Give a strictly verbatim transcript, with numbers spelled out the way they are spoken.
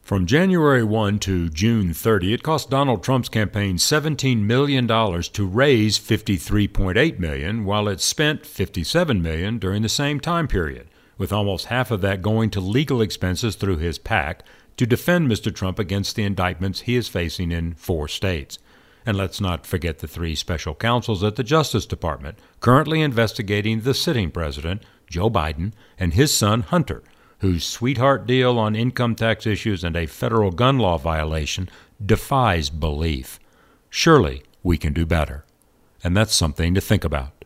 From January first to June thirtieth, it cost Donald Trump's campaign seventeen million dollars to raise fifty-three point eight million dollars, while it spent fifty-seven million dollars during the same time period, with almost half of that going to legal expenses through his PAC to defend Mister Trump against the indictments he is facing in four states. And let's not forget the three special counsels at the Justice Department currently investigating the sitting president, Joe Biden, and his son, Hunter, whose sweetheart deal on income tax issues and a federal gun law violation defies belief. Surely we can do better. And that's something to think about.